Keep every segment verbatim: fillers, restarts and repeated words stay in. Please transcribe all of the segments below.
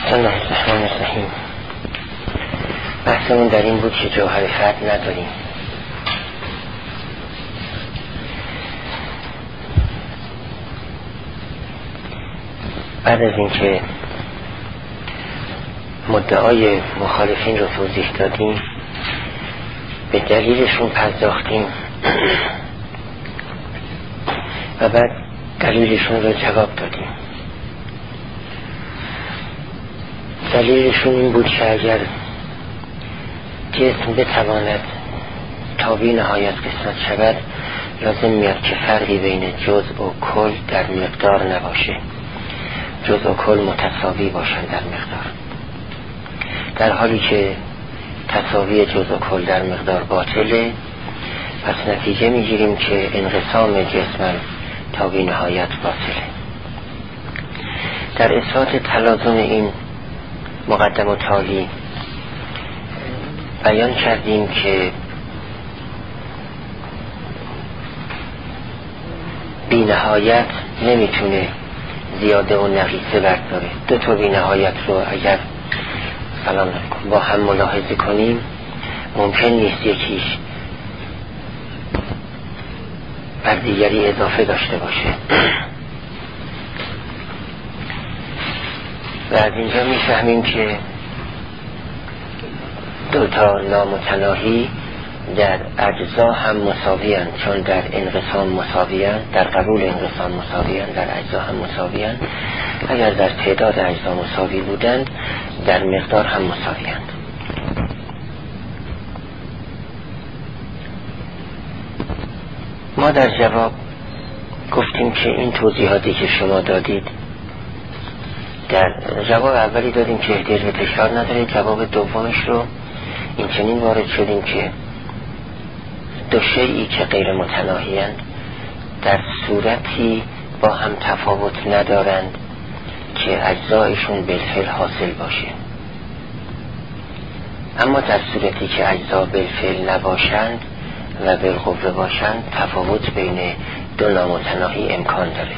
بسم الله الرحمن الرحیم. بحثمون در این بود که جوهر فرد نداریم. بعد از اینکه مدعای مخالفین رو توضیح دادیم، به دلیلشون پرداختیم و بعد دلیلشون رو جواب دادیم. دلیلشون این بود که اگر جسم بتواند تا بی نهایت قسمت شود، لازم میاد که فرقی بین جزء و کل در مقدار نباشه، جزء و کل متساوی باشن در مقدار، در حالی که تساوی جزء و کل در مقدار باطله. پس نتیجه میگیریم که انقسام جسم تا بی نهایت باطله. در اثبات تلازم این مقدم و تالی بیان کردیم که بی نهایت نمیتونه زیاده و نقیصه برداره. دو تا بی نهایت رو اگر سلام با هم ملاحظه کنیم، ممکن نیست یکیش بر دیگری اضافه داشته باشه. و از اینجا میفهمیم که دو تا نامتناهی در اجزا هم مساوی هستند، چون در انقسام مساوی هستند، در قبول انقسام مساوی هستند، در اجزا هم مساوی هستند. اگر در تعداد اجزا مساوی بودند، در مقدار هم مساوی هستند. ما در جواب گفتیم که این توضیحاتی که شما دادید، در جواب اولی دادیم که احتیاج به تکرار نداره. جواب دومش رو این چنین وارد شدیم که دو شیئی که غیر متناهی اند در صورتی با هم تفاوت ندارند که اجزایشون بالفعل حاصل باشه، اما در صورتی که اجزا بالفعل نباشند و بالقوه باشند، تفاوت بین دو نامتناهی امکان داره.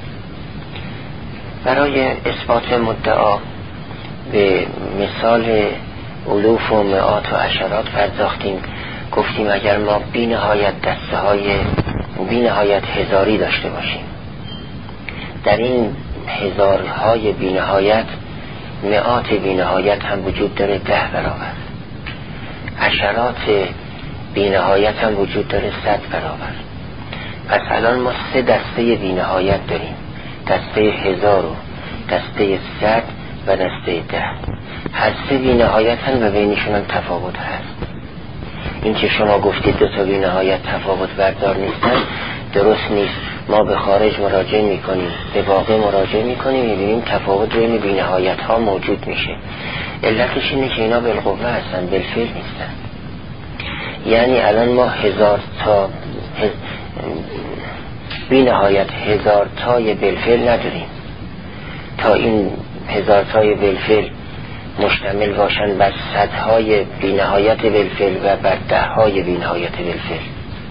برای اثبات مدعا به مثال الوف و مئات و عشرات پرداختیم. گفتیم اگر ما بی نهایت دسته های بی نهایت هزاری داشته باشیم، در این هزارهای بی نهایت مئات بی نهایت هم وجود داره، ده برابر. عشرات بی نهایت هم وجود داره، صد برابر. پس الان ما سه دسته بی نهایت داریم، دسته هزار و دسته صد و دسته ده. هر سه بی نهایت هم و بینشون هم تفاوت هست. این که شما گفتید دو تا بی نهایت تفاوت بردار نیستن، درست نیست. ما به خارج مراجعه میکنیم، به واقع مراجعه میکنیم، میبینیم تفاوت بین بی نهایت ها موجود میشه. علتش اینه که اینا بالقوه هستن، بالفعل نیستن. یعنی الان ما هزار تا هز... بی نهایت هزار تای بالفعل نداریم. تا این هزار تای بالفعل مشتمل باشن بر صدهای بی نهایت بالفعل و بر ده های بی نهایت بالفعل،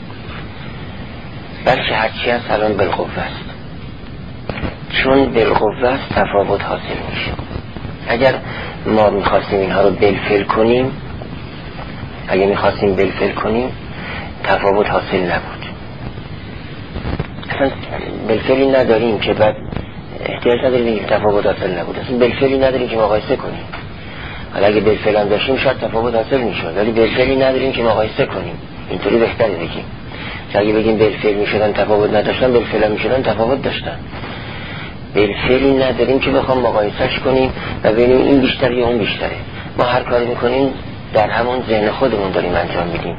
بلکه هرچی هست الان بالقوه است. چون بالقوه است تفاوت حاصل میشه. اگر ما میخواستیم اینها رو بالفعل کنیم، اگر میخواستیم بالفعل کنیم تفاوت حاصل نبود. اصلا بالفعلی نداریم که بعد احتیاج نداریم که تفاوت حاصل نبود. اصلا بالفعلی نداریم که مقایسه کنیم. حالا اگه بالفعل هم داشتیم شاید تفاوت حاصل میشد، ولی بالفعلی نداریم که مقایسه کنیم. اینطوری بهتره بگیم. اگه بگیم بالفعل میشدن تفاوت نداشتن، بالفعل هم میشدن تفاوت داشتن. بالفعلی نداریم که بخوام مقایسهش کنیم و ببینیم این بیشتر یا اون بیشتره. ما هر کاری میکنیم در همون ذهن خودمون داریم انجام میدیم.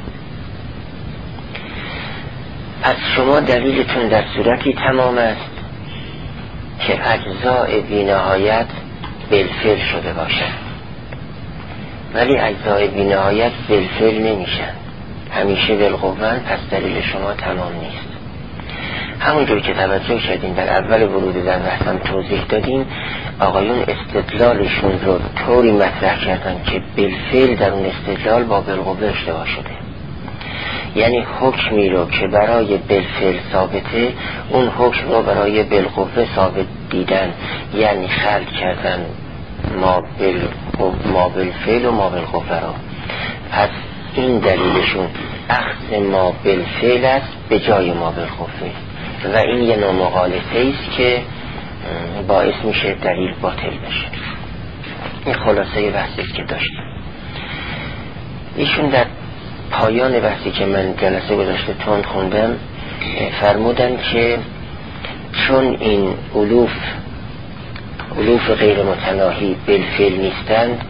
پس شما دلیلتون در صورتی تمام است که اجزاء بی نهایت بالفعل شده باشن، ولی اجزاء بی نهایت بالفعل نمیشن، همیشه بالقوه. پس دلیل شما تمام نیست. همونجور که توجه کردیم در اول ورود در بحثم توضیح دادیم، آقایون استدلالشون رو طوری مطرح کردن که بالفعل در اون استدلال با بالقوه اشتباه شده. یعنی حکمی رو که برای بالفعل ثابته، اون حکم رو برای بالقوه ثابت دیدن، یعنی خلق کردن ما بال ما بالفعل و ما بالغفرا. پس این دلیلشون اخذ ما بالفعل است به جای ما بالغفر و این یه نوع مغالطه است که باعث میشه دلیل باطل بشه. این خلاصه بحثی که داشتیم. ایشون در پایان بحثی که من جلسه گذشته تند خوندم فرمودن که چون این الوف الوف غیر متناهی بالفعل نیستند،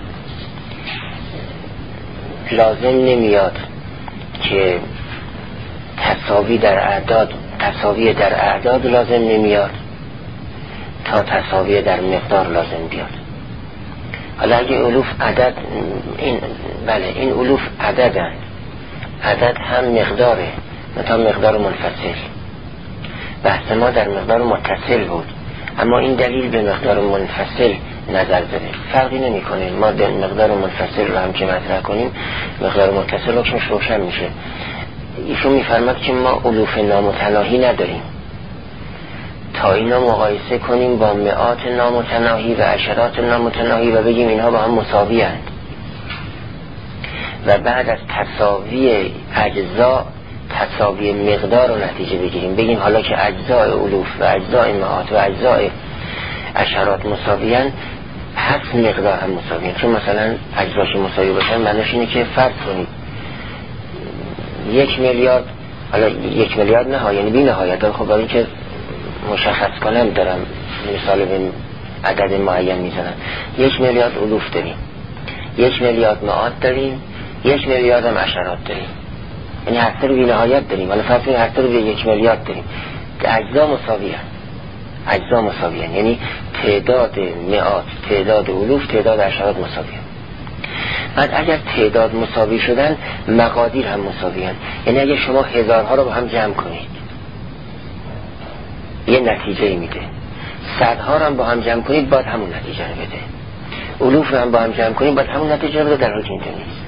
لازم نمیاد که تساوی در اعداد تساوی در اعداد لازم نمیاد تا تساوی در مقدار لازم بیاد. حالا اگه الوف عدد این بله این الوف عددن، عدد هم مقداره، مثلا مقدار منفصل. بحث ما در مقدار متصل بود، اما این دلیل به مقدار منفصل نظر داره. فرقی نمی کنه ما در مقدار منفصل رو هم که مطرح کنیم مقدار متصل حکمش روشن میشه. ایشون میفرماد که ما الوف نامتناهی نداریم تا اینا مقایسه کنیم با مئات نامتناهی و عشرات نامتناهی و بگیم اینها با هم مساوی هستند و بعد از تساوی اجزا تساوی مقدار رو نتیجه بگیریم، بگیم حالا که اجزای الوف و اجزای مئات و اجزای عشرات مساویان پس مقدار هم مساویان. چون مثلا اجزاش مساوی باشن معنیش اینه که فرض کنید یک میلیارد، حالا یک میلیارد نه یعنی بی نهایت، خب برای اینکه مشخص کنم دارم مثال به عدد معین میزنم، یک میلیارد الوف داریم، یک میلیارد مئات داریم، یک میلیارد هم عشرات داریم، یعنی هر سه رو بی نهایت داریم. حالا فرض کنید هر سه رو به یک میلیارد داریم که اجزا مساوی هست، اجزا مساوی هست یعنی تعداد مئات، تعداد الوف، تعداد عشرات مساوی هست. بعد اگر تعداد مساوی شدن مقادیر هم مساوی هست، یعنی اگر شما هزارها رو با هم جمع کنید یه نتیجه میده، صدها رو هم با هم جمع کنید باید همون نتیجه رو بده، الوف رو هم با هم جمع کنید باید همون نتیجه رو بده، در حالی که اینطور نیست.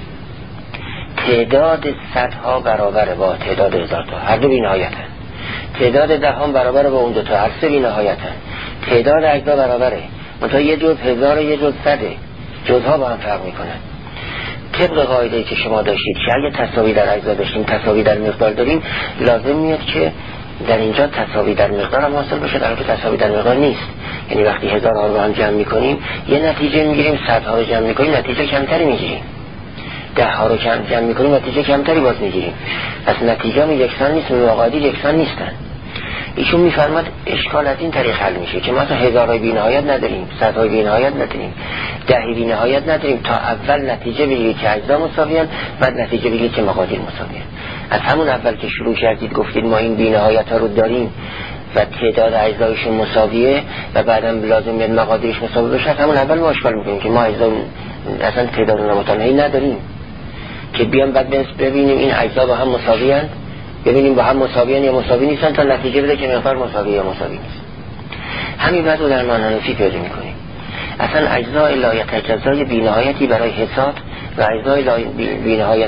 تعداد صدها برابر با تعداد هزار تا، هر دو بی نهایتن. تعداد دهم برابر با اون دو تا، هر سه بی نهایتن. تعداد اجزا برابره، منتها یه جز هزار و یه جز صده، جزها با هم فرق میکنن. طبق قاعده‌ای که شما داشتید که اگه تساوی در اجزا داشتیم تساوی در مقدار داریم، لازم میاد که در اینجا تساوی در مقدار هم حاصل بشه، در حالی که تساوی در مقدار نیست. یعنی وقتی هزار ها رو هم جمع میکنیم یه نتیجه میگیریم، صدها رو جمع میکنیم نتیجه کمتری میگیریم، ده ها رو کم جمع میکنیم نتیجه کمتری باز میگیریم. پس نتیجه هم یکسان نیست، مقادیر یکسان نیستن. ایشون میفرماد اشکال از این طریق حل میشه که مثلا هزارهای بی نهایت نداریم، صدهای بی نهایت نداریم، دهی بی نهایت نداریم، تا اول نتیجه بگیرید که اجزا مساویان، بعد نتیجه بگیرید که مقادیر مساویان. از همون اول که شروع کردید گفتید ما این بی نهایت ها رو داریم و تعداد اجزایشون مساویه و بعدم لازم میاد مقادیرش مساوی بشه، همون اول ما اشکال میکنیم که ما اجزا اصلا تعداد نامتناهی نداریم که بیام بعد ببینیم این اجزا با هم مساویان، ببینیم با هم مساویان یا مساوی نیستن تا نتیجه بده که مقدار مساوی یا مساوی نیست. همین بعد رو در معنی پیدا میکنیم. اصلا اجزای لایتجزای بی‌نهایتی برای حساب و اجزای بی‌نهایت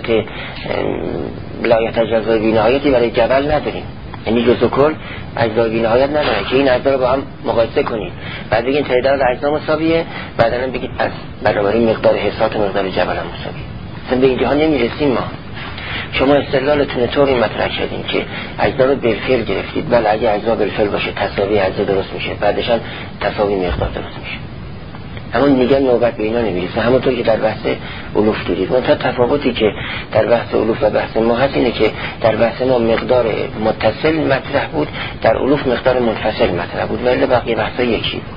لایتجزای بی‌نهایتی برای جبل نداریم. یعنی جزء کل اجزای بی‌نهایت نداره که این اجزا رو با هم مقایسه کنید، بعد بگید تعداد اجزا مساویه، بعداً بگید از برابری مقدار حساب و مقدار جبل هم مساویه. اصلا به اینجا نمیرسیم ما. شما استدلالتون طوری مطرح کردین که اجزا رو بالفعل گرفتید، بله اگه اجزا بالفعل باشه تساوی اجزا درست میشه، بعدش هم تساوی مقدار درست میشه. همون دیگه نوبت به اینا نمیرسه. همونطور که در بحث الوف دیدید. منتها تفاوتی که در بحث الوف و بحث ما هست اینه که در بحث ما مقدار متصل مطرح بود، در الوف مقدار منفصل مطرح بود، ولی بقیه بحثا یکی بود.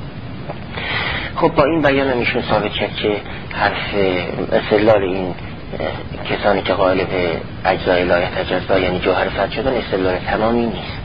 خب با این بیان هم ایشون ثابت کرد که حرف استدلال این کسانی که قائل به اجزای لایتجزا یعنی جوهر فتح شدن استدلال تمامی نیست.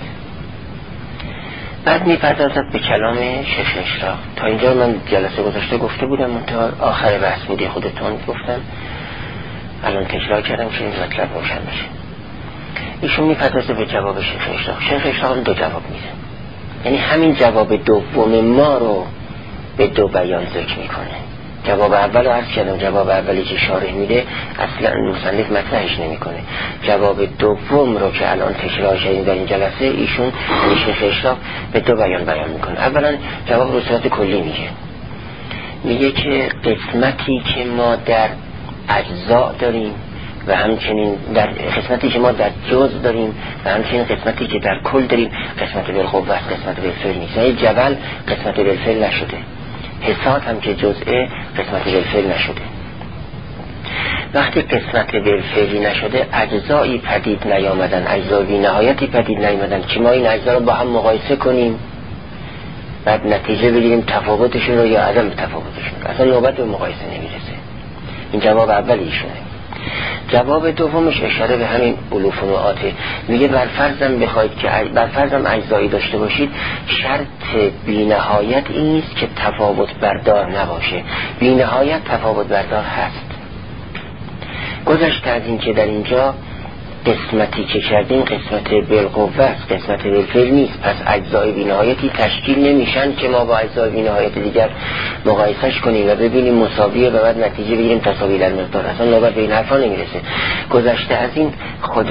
بعد میپردازد به کلام شیخ اشراق. تا اینجا من جلسه گذاشته گفته بودم، منتها آخر بحث بودی خودتون گفتم، الان تکرار کردم که این مطلب روشن بشه. ایشون میپردازه به جواب شیخ اشراق. شیخ اشراق دو جواب میده، یعنی همین جواب دوم ما رو به دو بیان ذکر میکنه. جواب اول رو عرض کردم، جواب اولی که شارح میده اصلا مصنف مطرحش نمیکنه. جواب دوم رو که الان تکرار کردیم در این جلسه ایشون شیخ اشراق به دو بیان بیان میکنه. اولا جواب رو صورت کلی میگه، میگه که قسمتی که ما در اجزا داریم و همچنین در قسمتی که ما در جز داریم و همچنین قسمتی که در کل داریم قسمت بالقوه است، قسمت بالفعل نیست. یعنی جبل قسمت بالفعل نشده، حسات هم که جزءه قسمت بالفعل نشده. وقتی قسمت بالفعلی نشده اجزایی پدید نیامدن، اجزا بی نهایتی پدید نیامدن که ما این اجزا رو با هم مقایسه کنیم بعد نتیجه بگیریم تفاوتشون رو یا عدم تفاوتشون، اصلا نوبت به مقایسه نمیرسه. این جواب اول ایشونه. جواب دومش اشاره به همین الوف و مئاته. میگه بر فرضم بخواید که بر فرضم اجزایی داشته باشید، شرط بی نهایت این نیست که تفاوت بردار نباشه. بی نهایت تفاوت بردار هست. گذشته از این که در اینجا قسمتی که کردیم قسمت بالقوه است، قسمت بالفعل نیست، پس اجزای بی نهایتی تشکیل نمیشن که ما با اجزای بی نهایت دیگر مقایسش کنیم و ببینیم مساویه و بعد نتیجه بگیریم تساوی در مقدار. اصلا نوبت به این حرفا نمیرسه. گذشته از این خود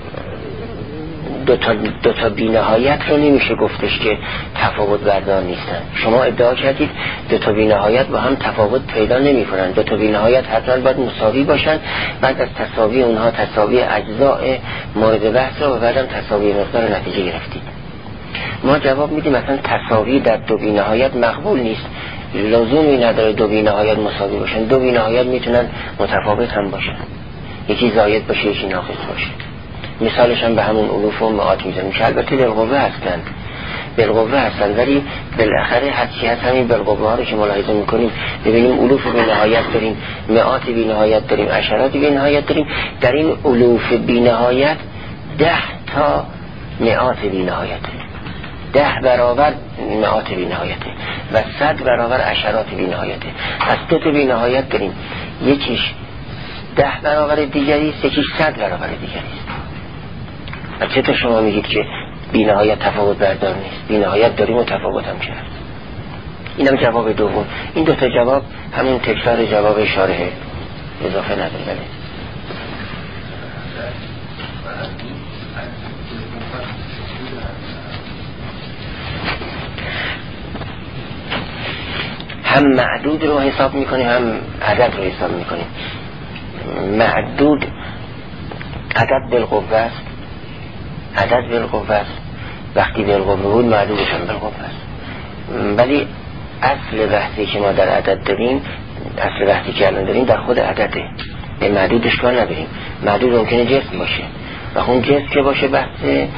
دو تا, دو تا بی نهایت رو نمیشه گفتش که تفاوت بردار نیستن. شما ادعا کردید دو تا بی نهایت با هم تفاوت پیدا نمی کنن. دو تا بی نهایت حتما باید مساوی باشن، بعد از تساوی اونها تساوی اجزاء مورد بحث رو و بعدم تساوی مقدار نتیجه گرفتید. ما جواب میدیم مثلا تساوی در دو بی نهایت مقبول نیست، لزومی نداره دو بی نهایت مساوی باشن. دو بی نهایت میتونن متفاوت هم باشن، یکی زاید باشه یکی ناقص باشه. مثالش هم به همون الوف و مئات میزنیم که البته بالقوه هستند بالقوه هستند ولی بالاخره هرچی هست همین بالقوه ها رو که ملاحظه میکنیم ببینیم الوف بی نهایت داریم، مئات بی نهایت داریم، عشرات بی نهایت داریم. در این الوف بی نهایت ده تا مئات بی نهایته، ده برابر مئات بی نهایته و صد برابر عشرات بی نهایته. از دو تا بی نهایت داریم، یکیش ده برابر دیگری است، یکیش صد برابر دیگری است. و چطور شما میگید که بی نهایت تفاوت بردار نیست؟ بی نهایت داریم و تفاوت هم کرد. اینم جواب دوم. این دو تا جواب همون تکرار جواب شارحه، اضافه نداره. بله هم معدود رو حساب میکنیم هم عدد رو حساب میکنیم. معدود عدد بالقوه است، عدد بالقوه است، وقتی بالقوه بود معدودش هم بالقوه است. ولی اصل بحثی که ما در عدد داریم، اصل بحثی که الان داریم در خود عدده، به معدودش کار نداریم. معدود ممکنه جسم باشه و اون جسم که باشه بحث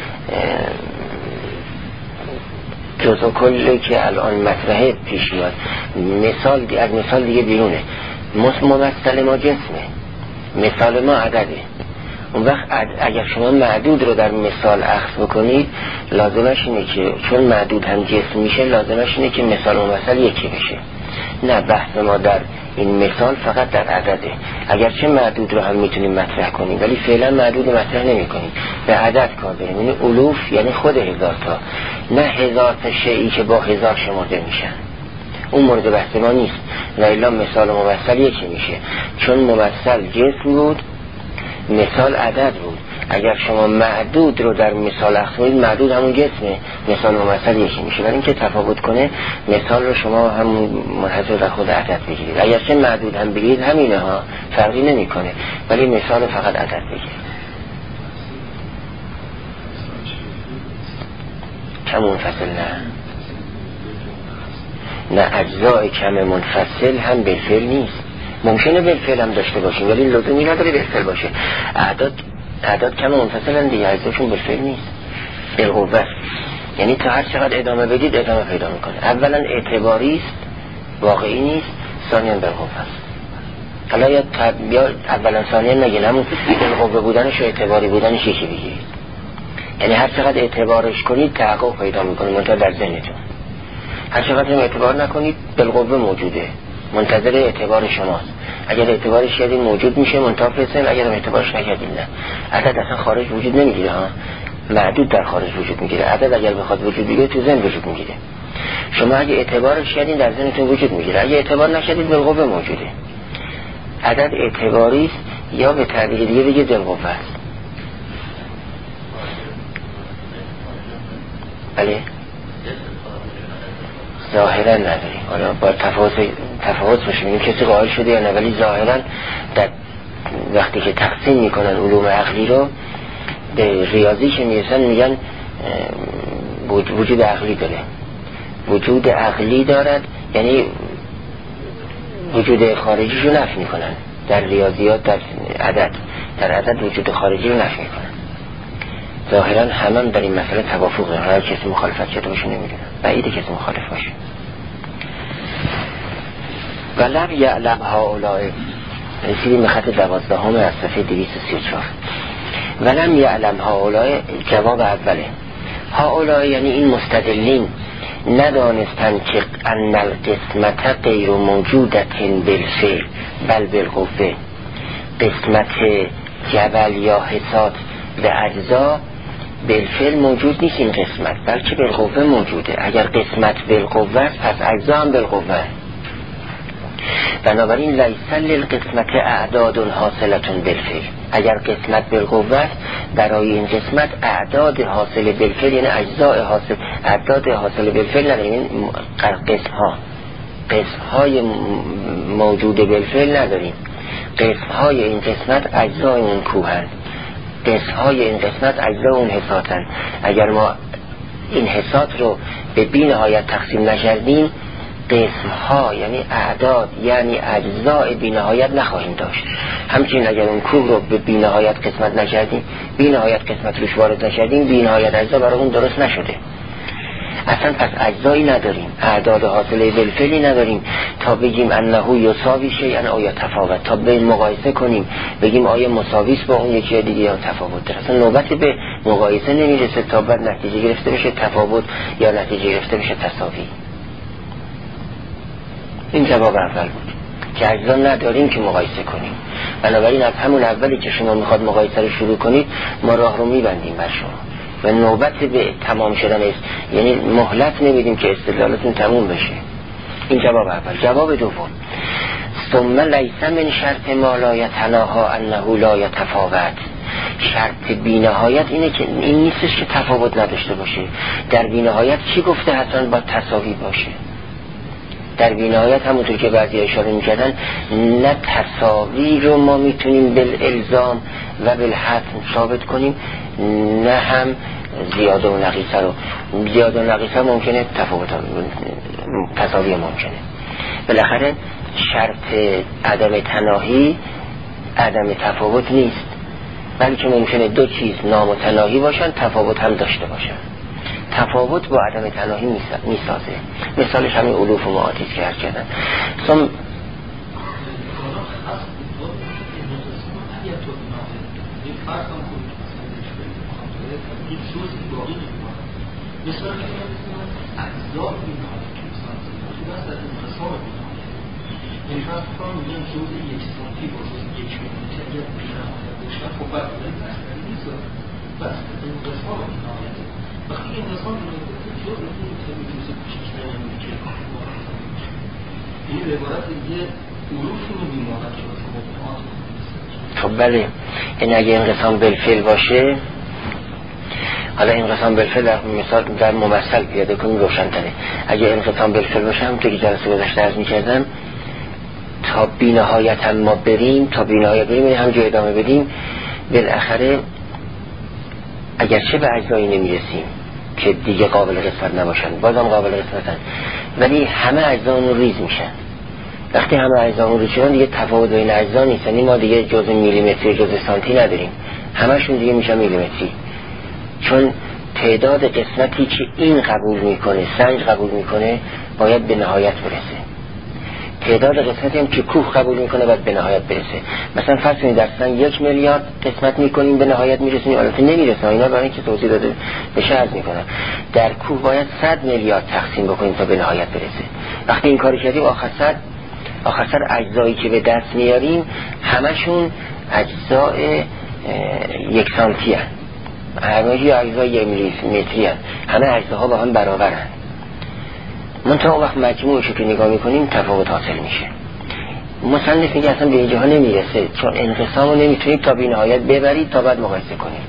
جزء کلی که الان مطرحه پیش میاد. مثال دی از مثال دیگه بیرونه. ممثل ما جسمه، مثال ما عدده. اون وقت اگر شما معدود رو در مثال اخذ بکنید لازمش اینه که چون معدود هم جسم میشه لازمش اینه که مثال و مثل یکی بشه. نه، بحث ما در این مثال فقط در عدده. اگرچه معدود رو هم میتونیم مطرح کنیم ولی فعلا معدود رو مطرح نمی کنیم، به عدد کار داریم. یعنی الوف یعنی خود هزار تا، نه هزار تا شیئی که با هزار شمرده میشن. اون مورد بحث ما نیست. و الا مثال و ممثل یکی میشه، چون ممثل جسم بود مثال عدد بود. اگر شما معدود رو در مثال اخذ کنید معدود همون جسمه، مثال و ممثل یکی میشه. ولی اینکه تفاوت کنه مثال رو شما همون منحصر در خود عدد بگیرید. اگرچه معدود هم بگیرید همینه ها، فرقی نمیکنه، ولی مثال فقط عدد بگیرید. کم منفصل نه نه اجزای کم منفصل هم بالفعل نیست. ممکنه بالفعل هم داشته باشیم ولی لزومی نداره بالفعل باشه. اعداد اعداد کم منفصل هم دیگه، اجزاشون بالفعل نیست، بالقوه. یعنی تا هر چقدر ادامه بدید ادامه پیدا میکنه. اولا اعتباری است، واقعی نیست، ثانیاً بالقوه است. حالا یا, تب... یا اولا ثانیاً نگین، همون بالقوه بودنش و اعتباری بودنش یکی بگیرید. یعنی هر چقدر اعتبارش کنید تحقق پیدا میکنه منتها در ذهنتون. هر چقدر هم اعتبار نکنید بالقوه موجوده، منتظر اعتبار شماست. اگر اعتبارش کردین موجود میشه منتها فسن، اگر هم اعتبارش نکردین نه. عدد اصلا خارج وجود نمیگیره ها، معدود در خارج وجود میگیره. عدد اگر بخواد وجود بگیره تو ذهن وجود میگیره. شما اگه اعتبارش کردین در ذهنتون وجود میگیره، اگه اعتبار نکردید بالقوه موجوده. عدد اعتباری است یا به تعبیر دیگه بگید بالقوه است. بله ظاهرا نداریم. حالا با تفاوت تفاوت باشه، این کسی قائل شده یا نه، ولی ظاهرا در وقتی که تقسیم میکنن علوم عقلی رو به ریاضی که میرسن میگن وجود عقلی داره، وجود عقلی دارد، یعنی وجود خارجی رو نفی میکنن. در ریاضیات در عدد در عدد وجود خارجی رو نفی میکنن. ظاهرا همه در این مسئله توافق دارن، هر کسی مخالفت کرده باشه نمیدونم، بعیده کسی مخالف باشه. ولم یعلم هؤلاء، رسیدیم به خط دوازدهم از صفحه دویست و سی و چهار. ولم یعلم هؤلاء، جواب اوله. هؤلاء یعنی این مستدلین ندانستند که ان القسمت غیر موجودت بالفعل بل بالقوه، قسمت جبل یا حسات به اجزا بالفعل موجود نیست این قسمت، بلکه بالقوه موجوده. اگر قسمت بالقوه پس اجزا هم بالقوه. بنابراین لیس للقسمت اعداد حاصلتون بالفعل، اگر قسمت بالقوه برای این قسمت اعداد حاصل بالفعل یعنی اجزاء حاصل اعداد حاصل بالفعل نداریم، قسم ها قسم های موجود بالفعل نداریم. قسم های این قسمت اجزای اون کوهن، قسم های این قسمت اجزای اون حساتن. اگر ما این حسات رو به بی نهایت تقسیم نکردیم، قسم ها یعنی اعداد یعنی اجزاء بی نهایت نخواهیم داشت. همچنین اگر اون کوه رو به بی نهایت قسمت نکردیم، بی نهایت قسمت روش وارد نکردیم، بی نهایت اجزا برای اون درست نشده. اصلا پس اجزایی نداریم، اعداد حاصله بالفعلی نداریم تا بگیم انه یساوی شیئا او یتفاوت، تا به مقایسه کنیم بگیم آیا مساوی است با اون یکی دیگه یا تفاوت داره. اصلا نوبتی به مقایسه نمیرسه تا بعد نتیجه گرفته بشه تفاوت یا نتیجه گرفته بشه تساوی. این جواب اول بود که اجزا نداریم که مقایسه کنیم. بنابراین از همون اولی که شما میخواد مقایسه رو شروع کنید، ما راه رو میبندیم بر شما و نوبت به تمام شدن است، یعنی مهلت نمیدیم که استدلالتون تموم بشه. این جواب اول. جواب دوم، ثم لیس من شرط ما لا یتناها انه لا یتفاوت. شرط بی‌نهایت اینه که این نیستش که تفاوت نداشته باشه. در بی‌نهایت کی گفته حتما با تساوی باشه؟ در بی‌نهایت همونطور که بعضی اشاره میکردن، نه تساوی رو ما میتونیم بالالزام و بالحتم ثابت کنیم، نه هم زیاده و نقیصه رو. زیاده و نقیصه ممکنه، تفاوت تساوی ممکنه. بالاخره شرط عدم تناهی عدم تفاوت نیست، بلکه ممکنه دو چیز نامتناهی باشن تفاوت هم داشته باشن. تفاوت با عدم تناهی میسازه. مثالش همین علوف و معادیست که هر کردن. ثم خب بله، این اگه انقسام بالفعل باشه، حالا انقسام بالفعل در مثال در ممثل پیاده کنیم روشن‌تره. اگه انقسام بالفعل باشه، هم توی جلسه گذشته عرض می‌کردم، تا بی‌نهایت هم ما بریم، تا بی‌نهایت بریم هم جای ادامه بدیم، بالاخره اگرچه به اجزایی نمیرسیم که دیگه قابل قسمت نباشن، بازم قابل قسمتن، ولی همه اجزا اون ریز میشن. وقتی همه اجزا اون ریز شدن دیگه تفاوت بین اجزا نیست، یعنی ما دیگه جزء میلیمتری جزء سانتی نداریم، همشون دیگه میشن میلیمتری. چون تعداد قسمتی که این قبول میکنه، سنج قبول میکنه، باید به نهایت برسه. تعداد قسمتی هم که کوه قبول میکنه باید به نهایت برسه. مثلا فرض کنید در سنگ یک میلیارد قسمت میکنیم به نهایت میرسیم، البته نمیرسه، اینا برای اینکه توضیح داده بشه عرض میکنم. در کوه باید صد میلیارد تقسیم بکنیم تا به نهایت برسه. وقتی این کاری کردیم آخر سر آخر سر اجزایی که به دست میاریم همشون اجزاء یک سانتی هست، همه اجزای یک میلیمتری هست، همه اجزاها با هم برابرن. منتها وقت مجموعش رو که نگاه میکنیم تفاوت حاصل میشه. مصنف میگه اصلا به اینجاها نمیرسه، چون انقسام رو نمیتونید تا بی نهایت ببرید تا بعد مقایسه کنید.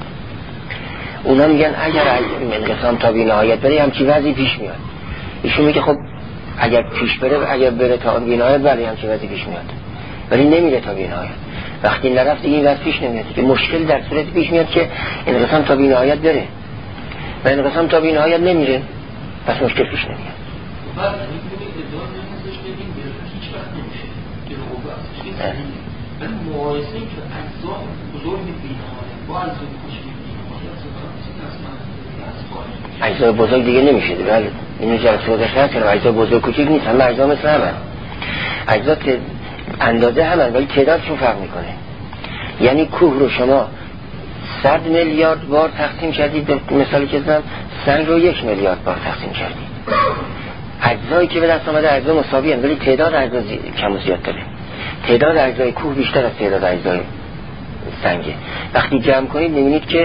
اونا میگن اگر انقسام تا بی نهایت بره همچی وضعی پیش میاد. ایشون میگه خب اگر پیش بره، اگر بره تا بینهایت بله همچه وضعی پیش میاد، ولی نمیره تا بینهایت. وقتی نرفت این وضع پیش نمیاد که مشکل در صورت پیش میاد که این قسم تا بینهایت بره و این قسم تا بینهایت نمیره، پس مشکل پیش نمیاد. بعد میتونید ادعا نمیزش بدیم هیچ وقت نمیشه که رو بحثش ولی مقایسه این که اجزا بزرگ بینهایت با اجزای کوچیک بینهایت اجزای بزرگ دیگه نمیشه. بله اینو جلسه گذشته هست که اجزای بزرگ کوچیک نیست، همه اجزا مثل همه، اجزا اندازه همه ولی تعدادشون فرق میکنه. یعنی کوه رو شما صد میلیارد بار تقسیم کردید، مثالی که زدم سنگ رو یک میلیارد بار تقسیم کردید، اجزایی که به دست آمده اجزا مساوی هم ولی تعداد اجزا زی... کم و زیاد داره. تعداد اجزای کوه بیشتر از تعداد اجزای سنگه. وقتی جمع کنید میبینید که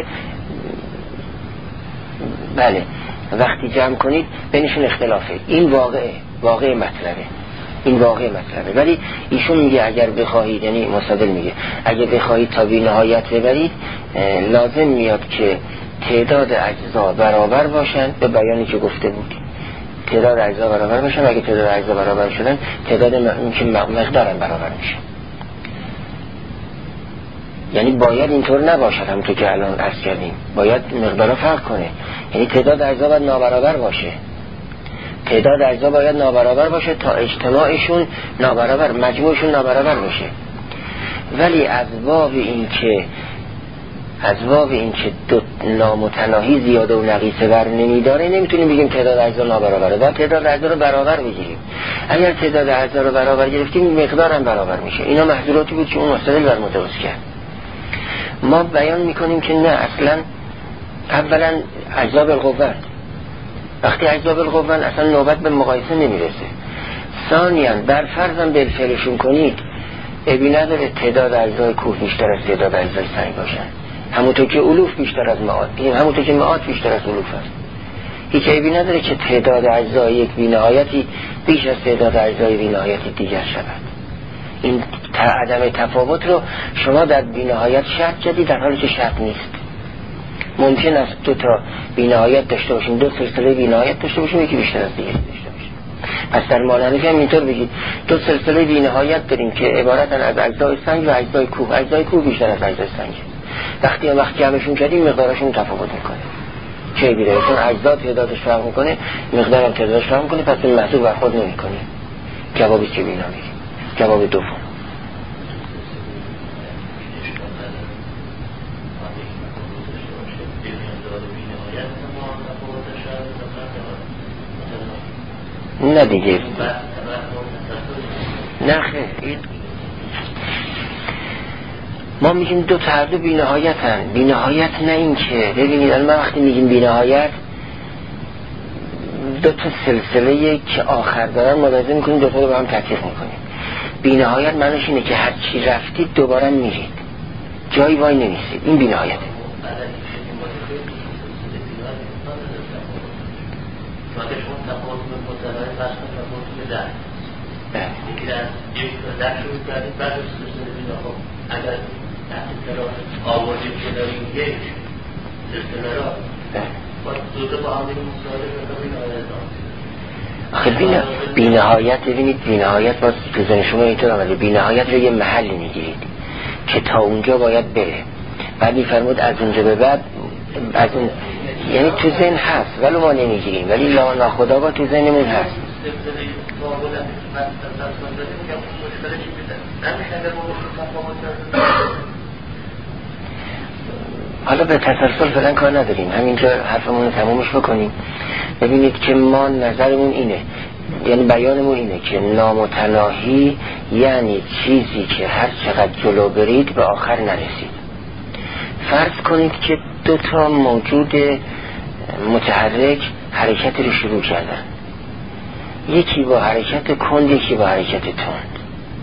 بله وقتی جمع کنید بینشون اختلافه. این واقعه، واقع مطلبه، این واقع مطلبه. ولی ایشون میگه اگر بخواهید، یعنی مصدل میگه اگر بخواهید تا بی نهایت ببرید لازم میاد که تعداد اجزا برابر باشن، به بیانی که گفته بود تعداد اجزا برابر باشن. اگه تعداد اجزا برابر شدن تعداد مقدارم برابر میشه. یعنی باید اینطور نباشد، همونطور که الان عرض کردیم باید مقدارها فرق کنه. یعنی تعداد اجزا باید نابرابر باشه، تعداد اجزا باید نابرابر باشه تا اجتماعشون نابرابر، مجموعشون نابرابر بشه. ولی از باب این که از باب این که دو نامتناهی زیاده و نقیصه بر نمیداره نمیتونیم بگیم تعداد اجزا نابرابره. باید تعداد اجزا رو برابر بگیریم. اگر تعداد اجزا رو برابر گرفتیم مقدار هم برابر میشه. اینا محضوراتی بود که اون مستدل بر متوسط کرد. ما بیان میکنیم که نه، اصلا اولا اجزا بالقوه، وقتی اجزا بالقوه اصلا نوبت به مقایسه نمیرسه. ثانیاً بر فرضم بالفعلشون کنید ابی نداره تعداد اجزای کوه بیشتر از تعداد اجزای سنگ باشن، همونطور که الوف بیشتر از مئات، همونطور که مئات بیشتر از الوف است. هیچ عیبی نداره که تعداد اجزای یک بی‌نهایتی بیش از تعداد اجزای بی‌نهایتی دیگر شود. این عدم تفاوت رو شما در بی‌نهایت شرط کردید در حالی که شرط نیست. ممکن است دو تا بی‌نهایت داشته باشیم، دو سلسله بی‌نهایت داشته باشیم، یکی بیشتر از دیگری داشته باشیم. پس در مالحنفی هم اینطور بگید دو سلسله بی‌نهایت داریم که عبارتن از اجزای سنگ و اجزای کوه. اجزای کوه بیشتر از اجزای سنگ. وقتی هم وقت جمعشون کردیم مقدارشون تفاوت میکنه. چه بیره؟ چون اجزا تعدادش فرق میکنه، مقدار هم تعدادش فرق میکنه، پس این محسوب برخورد نمیکنه. جوابی چه بینا میگه؟ جواب دوم. نه دیگه نه خیلی ما میگیم دو تا هر دو بی نهایت هن. بی نهایت نه این که ببینید الان ما وقتی میگیم بی نهایت دو تا سلسله که آخر دارن ملاحظه میکنیم دو تا رو با هم تطبیق میکنیم. بی نهایت معنیش اینه که هر چی رفتید دوباره میرید، جایی وای نمیستید. این بی نهایته. اگر آوردیم که داریم یک سلسله را با دو تا با هم دیگه مصادر آخه بی نهایت ببینید بی نهایت باز تو ذهن شما اینطور آمده بی نهایت رو یه محلی میگیرید که تا اونجا باید بره، بعد میفرمود از اونجا به بعد از اون، یعنی تو ذهن هست ولی ما نمیگیریم، ولی لا ناخودآگاه تو ذهنمون هست. حالا به تسلسل فعلا کار نداریم، همینجا حرفمون رو تمومش بکنیم. ببینید که ما نظرمون اینه، یعنی بیانمون اینه که نامتناهی یعنی چیزی که هر چقدر جلو برید به آخر نرسید. فرض کنید که دو تا موجود متحرک حرکت رو شروع کردن، یکی با حرکت کند یکی با حرکت تند.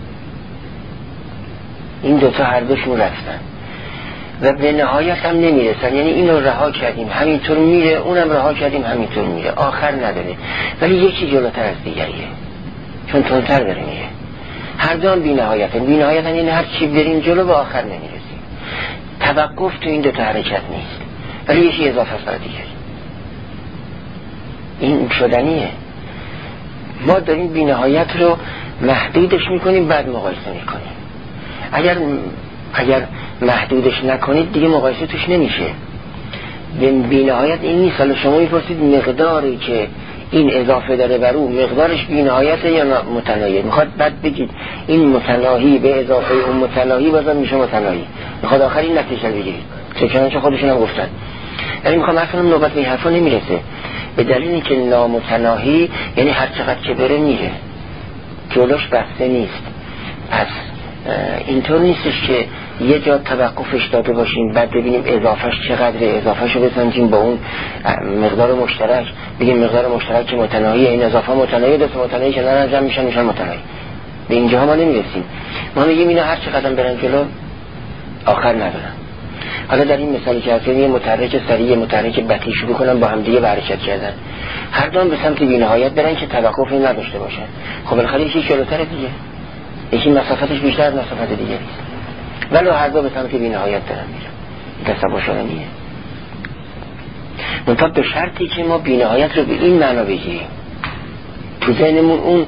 این دوتا هر دوشون رفتن و به نهایت هم نمیرسن، یعنی اینو رها کردیم همینطور میره، اونم رها کردیم همینطور میره، آخر نداره، ولی یکی جلوتر از دیگریه چون تندتر داره میره. هر دو هم بی نهایت هم بی نهایت هم، یعنی هر چی بریم جلو به آخر نمیرسیم. توقف تو این دوتا حرکت نیست ولی یکی اضافه است بر دیگری. این شدنیه. ما داریم بینهایت رو محدودش میکنیم بعد مقایسه میکنیم. اگر اگر محدودش نکنید دیگه مقایسه توش نمیشه. بینهایت این نیست. حالا شما میپرسید مقداری که این اضافه داره بر اون مقدارش بینهایت یا متناهی. میخواد بعد بگید این متناهی به اضافه اون متناهی بازم میشه متناهی. میخواد آخر این نتیجه بگیرید. چه خودشون هم گفتن. یعنی میخوام اصلا نوبت به این حرفا نمیرسه، به دلیل اینکه نامتناهی یعنی هر چقدر که بره میره، جلوش بسته نیست. پس اینطور نیستش که یه جا توقفش داده باشیم بعد ببینیم اضافهش چقدره، اضافهشو بسنجیم با اون مقدار مشترک بگیم مقدار مشترک که متناهی، این اضافه متناهی دست متناهی که نرن جمع میشن میشن متناهی. به اینجا ما نمیرسیم. ما میگیم اینا هر چقدر برن جلو آخر ندارن. حالا در این مثالی که هستیم یه متحرک سریع متحرک بطیء شروع کنن با هم دیگه حرکت کردن، هر دوم به سمت بی‌نهایت برن که توقفی نداشته باشن. خب بالاخره یکی جلوتره دیگه، یکی مسافتش بیشتر از مسافت دیگه است، ولی هر دو به سمت بی‌نهایت دارن میرن. تصور شدنیه. منتها به شرطی که ما بی‌نهایت رو به این معنا بگیریم تو ذهنمون اون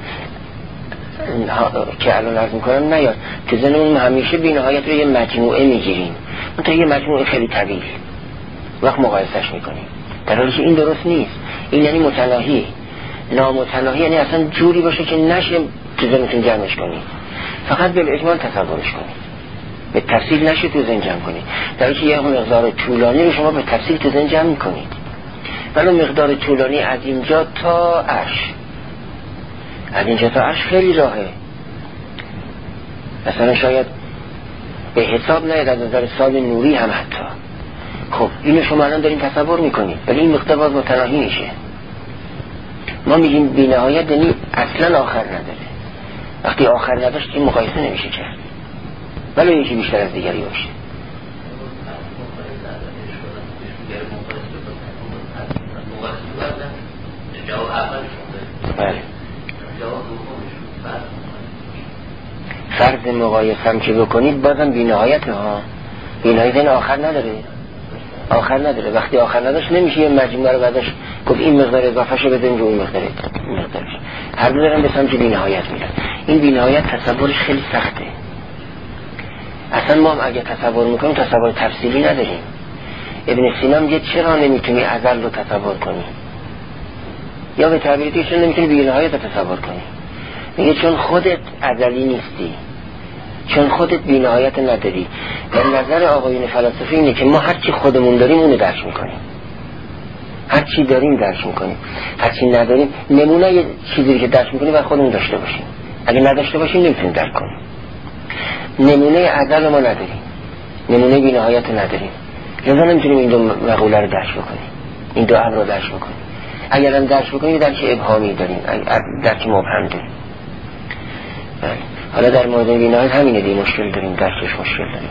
که الان عرض میکنم نیاد تو ذهنمون همیشه بی‌نهایت رو یه مجموعه میگیریم، منتها یه مجموعه خیلی طویل وقت مقایسهش میکنیم، در حالی که این درست نیست. این یعنی متناهی. نامتناهی یعنی اصلا جوری باشه که نشه تو ذهنتون جمعش کنید، فقط به اجمال تصورش کنید، به تفصیل نشه تو ذهن جمع کنید. در حالی که یه مقدار طولانی رو شما به تفصیل تو ذهن جمع میکنید، ولی مقدار طولانی از اینجا تا عرش، از اینجا تا عرش خیلی راهه. مثلا شاید به حساب نیاد از نظر سال نوری هم حتی. خب اینو شما الان دارین تصور میکنید، ولی این مقدار باز متناهی میشه. ما میگیم بی‌نهایت یعنی اصلا آخر نداره. وقتی آخر نداشت این مقایسه نمیشه کرد، ولی یکی بیشتر از دیگری باشه. بله. فرض مقایسه هم که بکنید بازم بی‌نهایت ها. بی‌نهایت این آخر نداره. آخر نداره. وقتی آخر نداشت نمیشه یه مجموعه رو بعدش گفت این مقدار اضافه شو بدیم رو این مقدار مقدارش. هر دو دارن به سمت بی‌نهایت میرن. این بی‌نهایت تصورش خیلی سخته. اصلا ما هم اگه تصور میکنیم تصور تفصیلی نداریم. ابن سینا میگه چرا نمیتونی ازل رو تصور کنی؟ یا به تعبیر دیگه چرا نمیتونی بی‌نهایت رو تصور کنی؟ میگه چون خودت ازلی نیستی، چون خودت بی‌نهایت نداری. در نظر آقایون فلسفه اینه که ما هرچی خودمون داریم اونو درک میکنیم، هرچی داریم درک میکنیم، هرچی نداریم نمونه یه چیزی که درک میکنیم و خودمون داشته باشیم، اگه نداشته باشیم نمیتونیم درک کنیم. نمونه ازل ما نداریم، نمونه بی‌نهایت نداریم، لذا نمیتونیم این دو مقوله رو درک بکنیم، این دو امر رو درک بکنیم. اگر هم درک بکنیم درک ابهامی داریم، درک مبهم داریم. حالا در مورد بی‌نهایت همینه دی مشکل داریم، درکش مشکل داریم.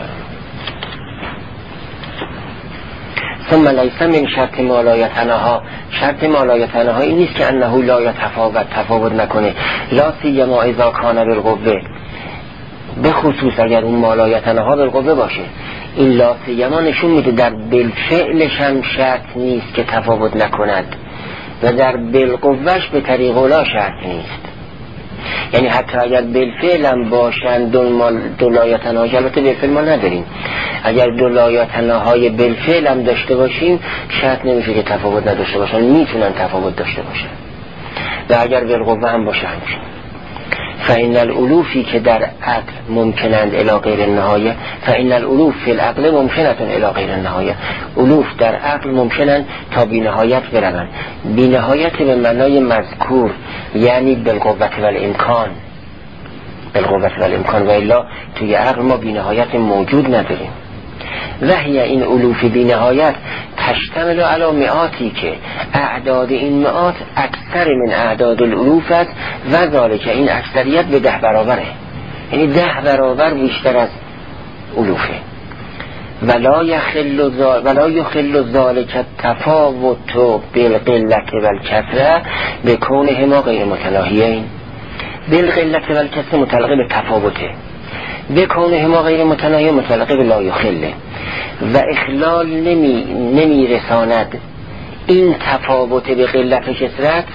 ثم لیس من شرط ما لا یتناها، شرط ما لا یتناها این نیست که انه لا یتفاوت، تفاوت نکنه. لا سیما اذا کان بالقوه، به خصوص اگر اون ما لا یتناها بالقوه باشه. این لا سیما نشون میده در بالفعلش هم شرط نیست که تفاوت نکند و در بالقوهش به طریق لا شرط نیست. یعنی حتی اگر بالفعل هم باشن دو لایتناهای، البته بالفعل ما نداریم، اگر دو لایتناهای بالفعل هم داشته باشیم شرط نمیشه که تفاوت نداشته باشن، میتونن تفاوت داشته باشن. و اگر بالقوه هم باشه همشون فإن الالوفی که در عقل ممکنند الی غیر النهایه، فإن الالوف فی العقل ممکنه الی غیر النهایه، الوف در عقل ممکنند تا بی نهایت بروند. بی نهایت به معنای مذکور یعنی بالقوة والامکان، بالقوة والامکان، و الا توی عقل ما بی نهایت موجود نداریم. وحی این الوف بی نهایت تشتمل علی مئاتی که اعداد این مئات اکثر من اعداد الالوف است و ذالک این اکثریت به ده برابره، یعنی ده برابر بیشتر از الوفه. ولا یخل ولا یخل ذالک تفاوت بالقلة والکثرة بکونهما غیر متناهیین. بالقلة والکثرة متعلق به تفاوته، بکونهما غیر متناهی متعلق به لا یخله. و اخلال نمی, نمی رساند این تفاوت به قلت و کثرت،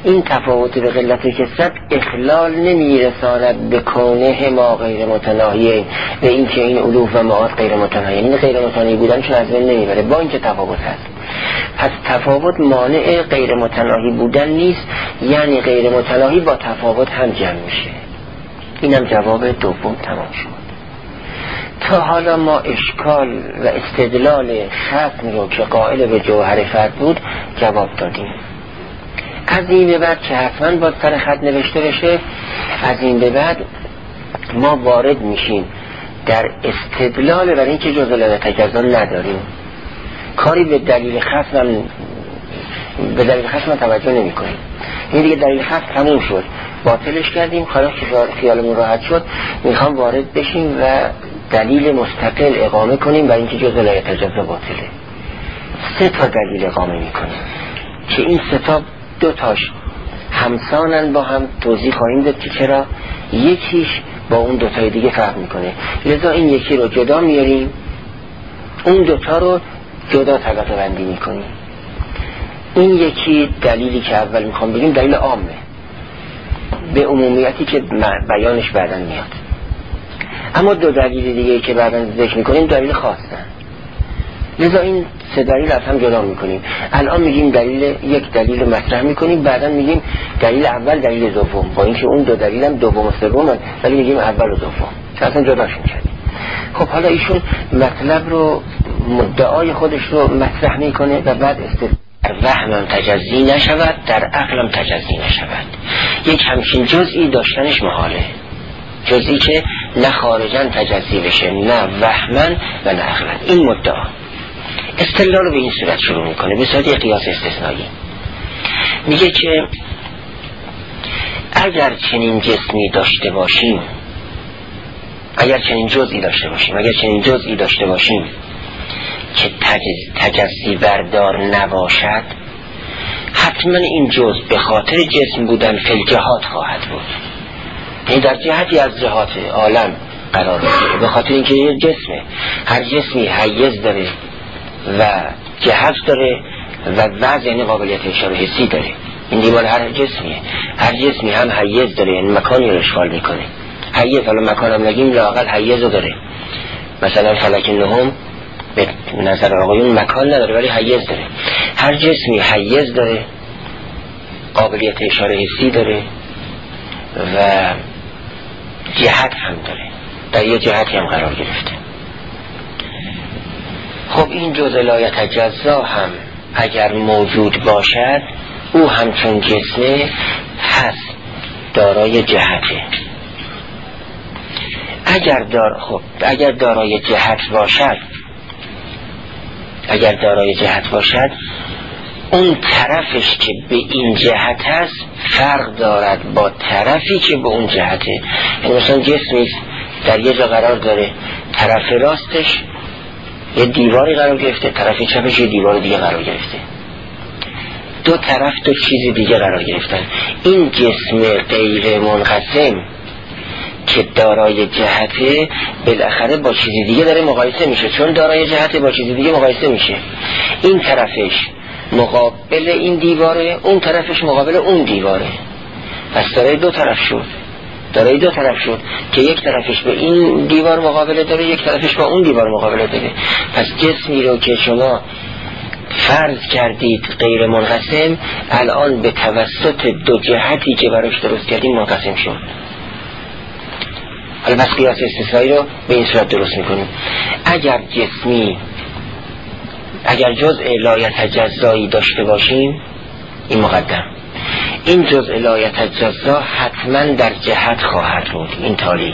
این تفاوت به قلت کثرت اخلال نمیرساند به کونه ما غیر متناهی به این که این الوف و معاد غیر متناهی، این غیر متناهی بودن چون از بین نمیبره با اینکه تفاوت هست. پس تفاوت مانع غیر متناهی بودن نیست، یعنی غیر متناهی با تفاوت هم جمع میشه. اینم جواب دوم تمام شد. تا حالا ما اشکال و استدلال ختم رو که قائل به جوهر فرد بود جواب دادیم. از این به بعد که حتما باید سر خط نوشته بشه، از این به بعد ما وارد میشیم در استدلال برای اینکه جزء لا یتجزا نداریم. کاری به دلیل ختم به دلیل ختم توجه نمی کنیم. این دیگه دلیل ختم تموم شد، باطلش کردیم، خلاص که خیالمون راحت شد. میخوام وارد بشیم و دلیل مستقل اقامه کنیم برای اینکه جزء لا یتجزا باطله. سه تا دلیل اقامه میکنیم که این سه تا دو تاش همسانن با هم، توضیح خواهیم داد که چرا. یکیش با اون دو تای دیگه فرق میکنه، لذا این یکی رو جدا میاریم، اون دو تا رو جدا طبقه بندی میکنیم. این یکی دلیلی که اول میخوام بگیم دلیل عامه به عمومیتی که بیانش بعداً میاد. اما دو دلیل دیگه که بعداً ذکر میکنیم دلیل خاصن، لذا این سه دلیل از هم جدا میکنیم. الان میگیم دلیل یک دلیل رو مطرح میکنیم، بعداً میگیم دلیل اول دلیل دوم، با اینکه اون دو دلیل هم دوم و سوم، ولی میگیم اول و دوم که اصلا جداشون کردیم. خب حالا ایشون مطلب رو مدعای خودش رو مطرح میکنه و بعد استدلال در وهمم تجزی نشود، در عقلم تجزی نشود. یک همچین جزئی داشتنش محاله، جزئی که نه خارجاً تجزی بشه، نه وهماً و نه عقلاً. این مدعا استدلال رو به این صورت شروع میکنه، به صورت قیاس استثنایی. میگه که اگر چنین جسمی داشته باشیم، اگر چنین جزئی داشته باشیم اگر چنین جزئی داشته باشیم که تجزی بردار نباشد، حتما این جزء به خاطر جسم بودن فی الجهات خواهد بود، این در جهتی از جهات عالم قرار میگیره، به خاطر اینکه یه جسمه. هر جسمی حیز داره و جهت داره و وضع یعنی قابلیت اشاره حسی داره. این دیوان هر جسمیه، هر جسمی هم حیز داره، یعنی مکانی رو اشغال میکنه. حیز، حالا مکان هم نگیم، لااقل حیز رو داره. مثلا فلک نهم به نظر آقایون مکان نداره ولی حیز داره. هر جسمی حیز داره، قابلیت اشاره حسی داره و جهت هم داره، در یه جهتی هم قرار گرفته. خب این جزء لا یتجزا هم اگر موجود باشد، او همچون جسمه هست، دارای جهته. اگر دار خب اگر دارای جهت باشد اگر دارای جهت باشد اون طرفش که به این جهت هست فرق دارد با طرفی که به اون جهته. یعنی مثلا جسمی در یه جا قرار داره، طرف راستش یه دیواری قرار گرفته، طرف چپش یه دیوار دیگه قرار گرفته، دو طرف دو چیز دیگه قرار گرفتن. این جسم غیر منقسم که دارای جهته بالاخره با چیز دیگه داره مقایسه میشه، چون دارای جهته با چیز دیگه مقایسه میشه. این طرفش مقابل این دیواره، اون طرفش مقابل اون دیواره، پس دارای دو طرف شد دارای دو طرف شد که یک طرفش به این دیوار مقابله داره، یک طرفش با اون دیوار مقابله داره. پس جسمی رو که شما فرض کردید غیر منقسم، الان به توسط دو جهتی که براش درست کردیم منقسم شد. حالا بس قیاس استثنایی رو به این صورت درست میکنیم. اگر جسمی اگر جزء لا یتجزایی داشته باشیم، این مقدم، این جزء لا یتجزا حتما در جهت خواهد بود، این تالی.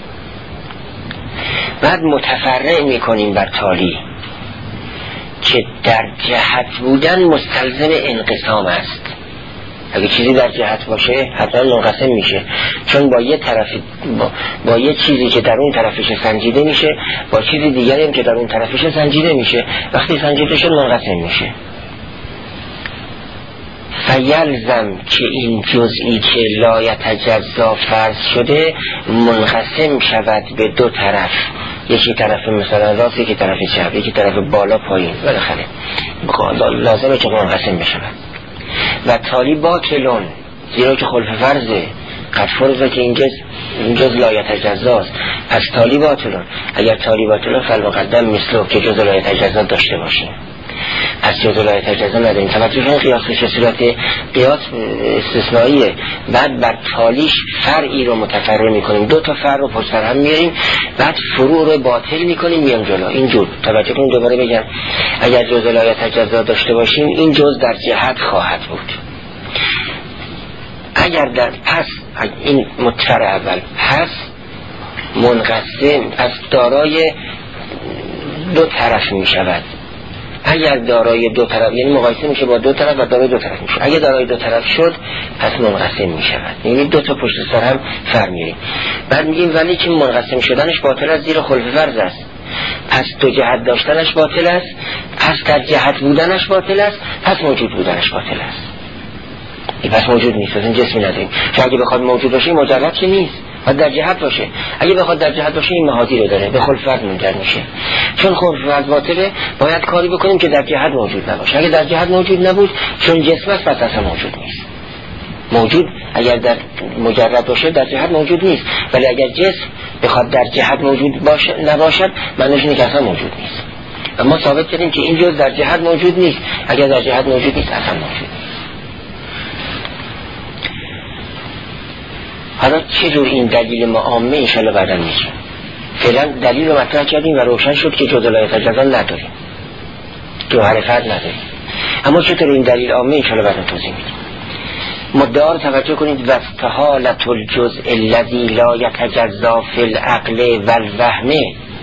بعد متفرع میکنیم بر تالی که در جهت بودن مستلزم انقسام است. اگه چیزی در جهت باشه حتما منقسم میشه، چون با یه طرف با, با یه چیزی که در اون طرفش سنجیده میشه با چیزی دیگری هم که در اون طرفش سنجیده میشه، وقتی سنجیده شد منقسم میشه. فیلزم که این جزئی که لا یتجزا فرض شده منقسم شود به دو طرف، یکی طرف مثلا راست، یکی طرف چپ، یکی طرف بالا پایین، بالاخره لازمه که منقسم بشود. و تالی باطلون، زیرا که خلف فرضه، قد فرضه که این جز این جز لایتجزاست، پس تالی باطلون. اگر تالی باطلون فالمقدم مثلو که جز لایتجزا داشته باشیم، پس جز لایتجزا نداریم. توجه کنید قیاسش صورت قیاس استثنائیه، بعد بر تالیش فرعی رو متفرع میکنیم، دو تا فرع رو پشت سر هم میاریم، بعد فروع رو باطل میکنیم میام جلو. اینجور توجه کنید. دوباره بگم اگر جز لایتجزا داشته باشیم این جز در جهت خواهد بود. اگر در پس این متفرع اول پس منقسم از دارای دو طرف می شود. اگر دارای دو طرف یعنی مقایسه میشه با دو طرف و دارای دو طرف میشه. اگر دارای دو طرف شد پس منقسم می شود، یعنی دو تا پشت سر هم فر میریم. بعد میگیم ولی که منقسم شدنش باطل است زیر خلف فرض است، پس دو جهت داشتنش باطل است، پس در جهت بودنش باطل است، پس موجود بودنش باطل است. این پس موجود نیست، از این جسمی نداریم. چون اگه بخواد موجود باشه مجرد که نیست، باید در جهت باشه. اگه بخواد در جهت باشه این محاذی رو داره، به خلف فرض منجر میشه. چون خلف فرض باطله باید کاری بکنیم که در جهت موجود نباشه. اگه در جهت موجود نبود چون جسم است پس اصلا موجود نیست. موجود اگر در مجرد باشه در جهت موجود نیست، ولی اگر جسم بخواد در جهت موجود باشه نباشد معنیش اینه که اصلا موجود نیست. و ما ثابت کردیم که این جز در جهت موجود نیست، اگر در جهت موجود نیست اصلا موجود نیست. حالا چجور این دلیل ما عامه انشاءالله بعدا میشه. فعلا دلیل رو مطرح کردیم و روشن شد که جز لایتجزا نداریم، جوهر فرد نداریم. اما چطور این دلیل عامه انشاءالله بعدا توضیح میدیم. مدار توجه کنید و استحالت الجزء الذی لا یتجزا فی العقل و الوهم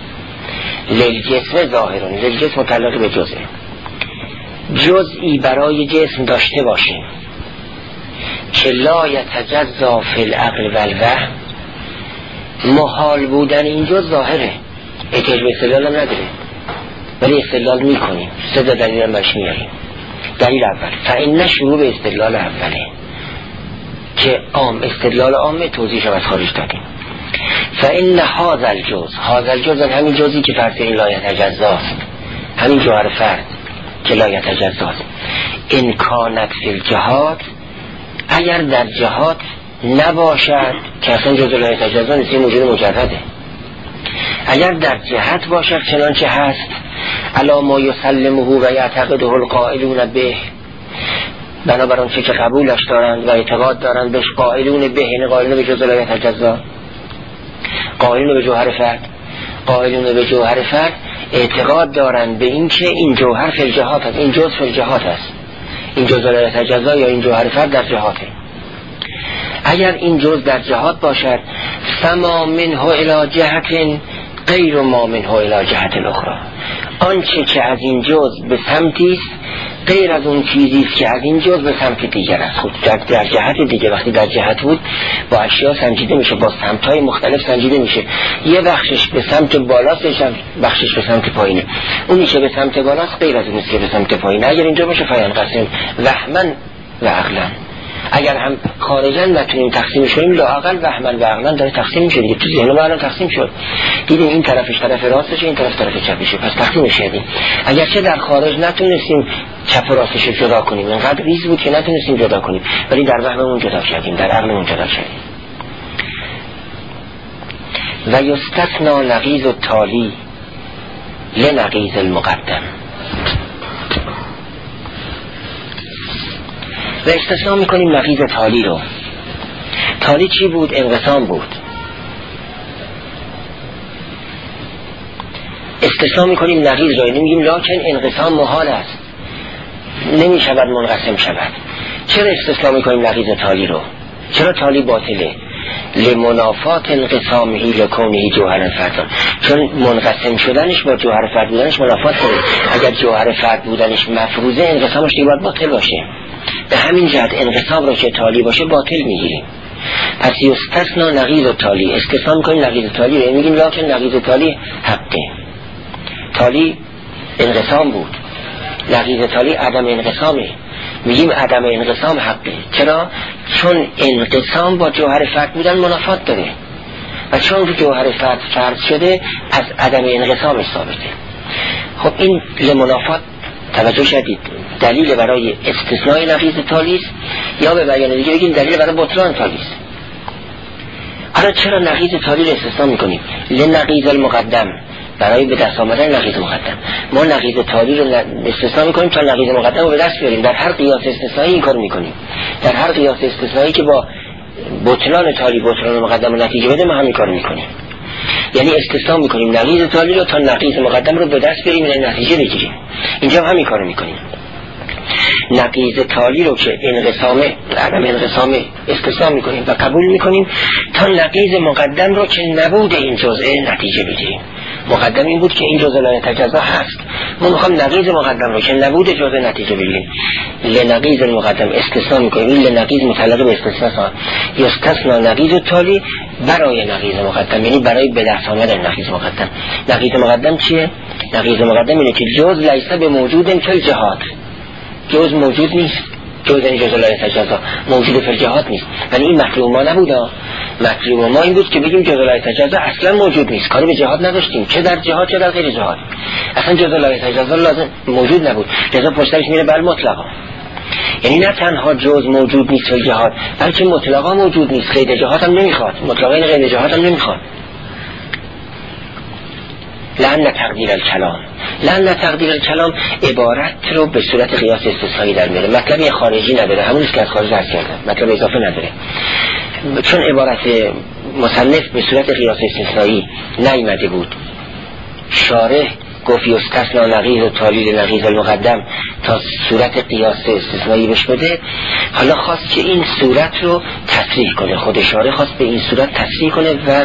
للجسم ظاهرون. للجسم متعلق به جزء، جزئی برای جسم داشته باشیم که لا یتجزا فی العقل و الوهم، محال بودن این جز ظاهره، احتیاج به استدلال هم نداره، ولی استدلال میکنیم. سه تا دلیل هم برش میاریم. دلیل اول فإن شروع به استدلال اوله که عام استدلال عامه توضیحش از خارج دادیم. فإن هذا الجز، هذا الجز همین جزی که فرض این لا یتجزاست، همین جوهر فرد که لا یتجزاست، ان کانت فی الجهات، اگر در جهات نباشد که اصلا جز لا یتجزا نیست، این موجود مجرده. اگر در جهت باشد چنانچه هست الا ما یسلمه و یعتقده القائلون به، بنابر آنچه که قبولش دارند و اعتقاد دارند بهش، قائلون به یعنی قائلون به جز لا یتجزا، قائلون به جوهر فرد، قائلون به جوهر فرد اعتقاد دارند به این که این جوهر فی الجهات است، این جز فی الجهات است، این جز لا یتجزا یا این جوهر فرد در جهاته. اگر این جز در جهات باشد فما منه الی جهت غیر ما منه الی جهت الاخرى، آنچه که از این جز به سمتی است غیر از اون چیزی است که از این جز به سمت دیگر است. خود در, در جهت دیگه وقتی در جهت بود با اشیا سنجیده میشه، با سمت‌های مختلف سنجیده میشه. یه بخشش به سمت بالاست، بخشش به سمت پایینه. اونی که به سمت بالاست غیر از اونی که به سمت پایینه. اگر اینجا باشه فینقسم وهما و عقلا. اگر هم خارجا نتونیم تقسیمش کنیم لااقل وهما و عقلا داره تقسیم میشه دیگه. تو ذهن ما الان تقسیم شد، دیدیم این طرفش طرف راستشه، این طرف طرف چپشه، پس تقسیمش کردیم. اگرچه در خارج نتونستیم چپ و راستش رو جدا کنیم، انقدر ریز بود که نتونستیم جدا کنیم، ولی در وهممون جدا کردیم، در عقلمون جدا کردیم. و یستثنا نقیض التالی لنقیض المقدم. و استثنا میکنیم نقیض تالی رو. تالی چی بود؟ انقسام بود. استثنا میکنیم نقیض رو، یعنی میگیم لکن انقسام محال است، نمی شود منقسم شود. چرا استثنا میکنیم نقیض تالی رو؟ چرا تالی باطله؟ لمنافات انقسامهی لکونه جوهر فرد، چون منقسم شدنش با جوهر فرد بودنش منافات داره. اگر جوهر فرد بودنش مفروضه انقسامش دیگه باید باطل باشه. به همین جهت انقسام رو که تالی باشه باطل میگیریم. پس یستثنا نقیض تالی، استثنا میکنیم نقیض تالی رو، میگیم لکن نقیض تالی حقه. تالی انقسام بود، نقیض تالی عدم انقسامه، میگیم عدم انقسام حقه. چرا؟ چون انقسام با جوهر فرد بودن منافات داره و چون جوهر فرد فرد شده از عدم انقسام ثابته. خب این لمنافات توجه شدید دلیل برای استثناء نقیض تالی است، یا به بیان دیگه بگیم دلیل برای بطلان تالی است. حالا چرا نقیض تالی رو استثناء میکنیم؟ لنقیض المقدم، برای به دست آمدن نقیض مقدم. ما نقیض تالی رو استثناء میکنیم تا نقیض مقدم رو به دست بیاریم. در هر قیاس استثنایی این کار میکنیم. در هر قیاس استثنایی که با بطلان تالی بطلان مقدم رو نتیجه بده ما همین کار میکنیم. یعنی استثناء میکنیم نقیض تالی رو تا نقیض مقدم رو به دست بیاریم و نتیجه بگیریم. اینجا هم همین کارو میکنیم. نقیض تالی رو که انقسامه عدم انقسامه استثناء میکنیم و قبول میکنیم تا نقیض مقدم رو که نبود این جزء نتیجه بگیریم. مقدم این بود که این جزء لا یتجزا هست، ما میخوام نقیض مقدم رو که نبود جزء نتیجه بگیریم. لنقیض المقدم استثناء میکنیم. این لنقیض متعلق به استثناء یستثنى نقیض تالی برای نقیض مقدم، یعنی برای به دست آمدن نقیض مقدم. نقیض مقدم چیه؟ نقیض مقدم اینه که جز لیس به موجود فی الجهات، جز موجود نیست، جز این جزء لا یتجزا موجود فی الجهات نیست. ولی این مطلوب ما نبوده. مطلوب ما این بود که بگیم جزء لا یتجزا اصلا موجود نیست، کاری به جهات نداشتیم، چه در جهات چه در غیر جهات. اصلا جزء لا یتجزا لازم موجود نبود. لذا پشتش میره بل مطلقا، یعنی نه تنها جز موجود نیست فی جهات بلکه مطلقا موجود نیست، غیر جهات هم نمیخواد، مطلقا غیر جهات هم نمیخواد. لأن تقدیر الکلام، لأن تقدیر الکلام عبارت رو به صورت قیاس استثنایی در میاره، مطلبی خارجی نداره، همون است که از خارج درس کردم، مطلب اضافه نداره. چون عبارت مصنف به صورت قیاس استثنایی نیامده بود، شارح گفت یستثنی نقیض و تالی نقیض المقدم تا صورت قیاس استثنایی بش بده، حالا خواست که این صورت رو تصریح کنه، خود شارح خواست به این صورت تصریح کنه و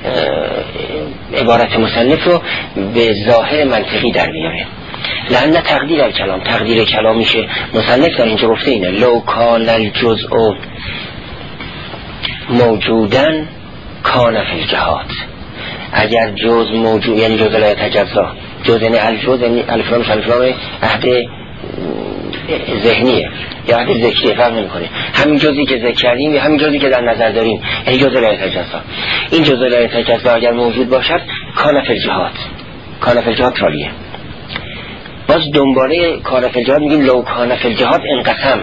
عبارت مصنف رو به ظاهر منطقی در بیاره. لأن تقدیر الکلام، تقدیر کلام میشه مصنف در اینجا گفته اینه لو کان الجزء موجودن کان فی الجهات، اگر جز موجود یعنی جزء لا یتجزا، جز یعنی الجز یعنی الفلام الفلام عهد ذهنیه یا عهد ذکریه، فرق نمیکنه، همین جزئی که ذکر کردیم یا همین جزئی که در نظر داریم، یعنی جزء لا یتجزا. این جزء لا یتجزا اگر موجود باشد کان فی الجهات، کان فی الجهات تالیه. باز دنباله کان فی الجهات میگیم لو کان فی الجهات انقسم.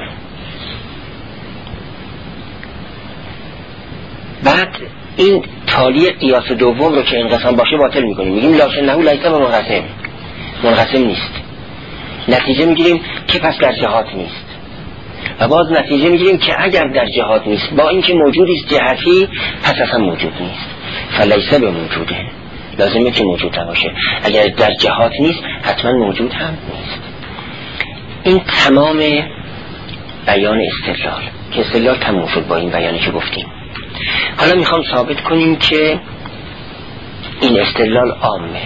بعد این تالی قیاس دوم رو که انقسام باشه باطل میکنیم، میگیم لکنه لیس منقسم، منقسم نیست. نتیجه میگیریم که پس در جهات نیست، و باز نتیجه میگیریم که اگر در جهات نیست با اینکه موجود است جهتی پس اصلا موجود نیست، فلیس به موجوده، لازمه که موجود باشه. اگر در جهات نیست حتما موجود هم نیست. این تمام بیان استدلال که استدلال تموم شد با این بیانی که گفتیم. حالا میخوام ثابت کنیم که این استدلال عامه،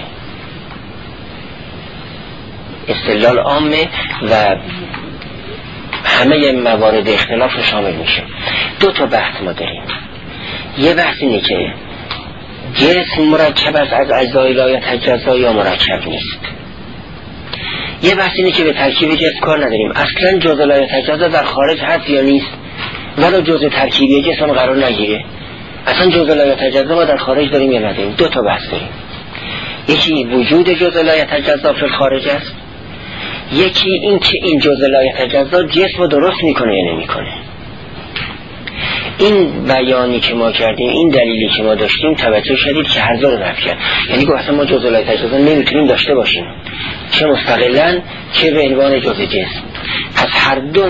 استدلال عامه و همه موارد اختلاف رو شامل میشه. دو تا بحث ما داریم. یه بحث اینه که جسم مرکب است از اجزای لا یتجزا یا مرکب نیست. یه بحث اینه که به ترکیب جسم کار نداریم، اصلا جزء لا یتجزا در خارج هست یا نیست، ولی جزء ترکیبی جسم قرار نگیره. اصلا جزء لا یتجزا ما در خارج داریم یا نداریم. دو تا بحث داریم. یکی وجود جزء لا یتجزا فی الخارج است، یکی این که این جزء لا یتجزا جسم رو درست میکنه یا نمیکنه. این بیانی که ما کردیم، این دلیلی که ما داشتیم، توجه شدید که هر دو رو نفی کرد. یعنی که اصلا ما جزء لا یتجزا نمیتونیم داشته باشیم، چه مستقلاً چه به عنوان جزء جسم. پس هر دو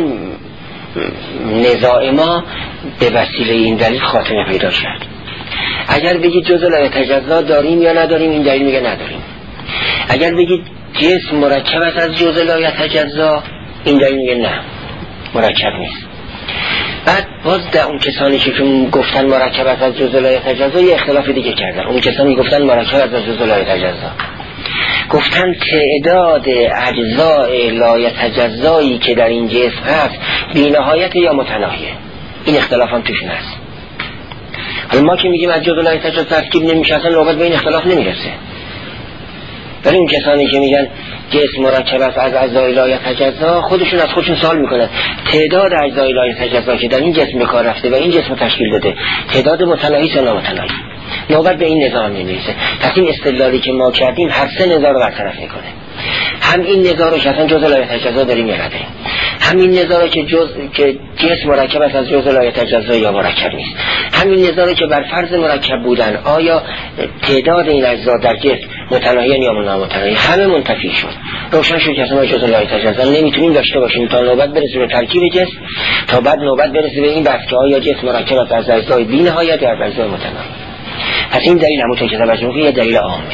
نزاع ما به وسیله این دلیل خاتمه پیدا کرد. اگر بگید جزء لا یتجزا داریم یا نداریم، این دلیل میگه نداریم. اگر بگید جسم مرکب است از جزء لا یتجزا، این دلیل میگه نه، مرکب نیست. بعد باز در اون کسانی که گفتن مرکب است از جزء لا یتجزا یه اختلاف دیگه کردن. اون کسانی که گفتن مرکب است از جزء لا یتجزا گفتن تعداد اجزای لا یتجزایی که در این جسم هست بی نهایت یا متناهیه. این اختلاف هم توش هست. حالا ما که میگیم از جزء لا یتجزا ترکیب نمیشه، اصلا نوبت به این اختلاف نمیرسه. ولی اون کسانی که میگن جسم مرکب است از اجزای لا یتجزا، خودشون از خودشون سوال میکنن تعداد اجزای لا یتجزا که در این جسم به کار رفته و این جسم تشکیل داده تعداد متناهی یا نامتناهی، نوبت به این نظام نمیرسه. پس این استدلالی که ما کردیم هر سه نظام رو برطرف میکنه. هم این نزاع رو که اصلا جزء لا یتجزا داریم یا نداریم، همین نزاع رو که جز که جسم مرکب است از جزء لا یتجزا یا مرکب نیست، همین نزاع رو که بر فرض مرکب بودن آیا تعداد این اجزا در جسم متناهی یا نامتناهی، همه منتفی شد. روشن شد که اصلا جزء لا یتجزا نمیتونیم داشته باشیم تا نوبت برسه به ترکیب جسم، تا بعد نوبت برسه به این بحث که آیا جسم مرکب است از اجزای بی‌نهایت یا از اجزای متناهی. پس این دلیل همونطور که توجه می‌کنید یه دلیل عامه.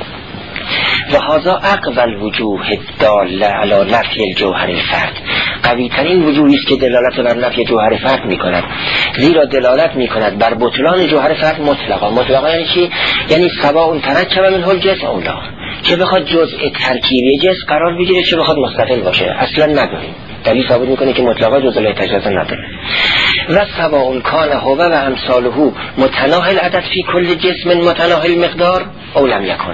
و هذا اقوى الوجوه الداله علی نفی الجوهر الفرد، قوی ترین وجوهی است که دلالت بر نفی جوهر فرد می‌کند، زیرا دلالت می‌کند بر بطلان جوهر فرد مطلقا. مطلقا یعنی چی؟ یعنی سواء ترکب منه الجسم او لا، چه بخواد جزء ترکیبی جسم قرار بگیره چه بخواد مستقل باشه، اصلا نداریم. دلیل ثابت میکنه که مطلقا جزء لا یتجزا نداره. و سواء کان هو و امثاله متناهی العدد فی کل جسم متناهی المقدار او لم یکن.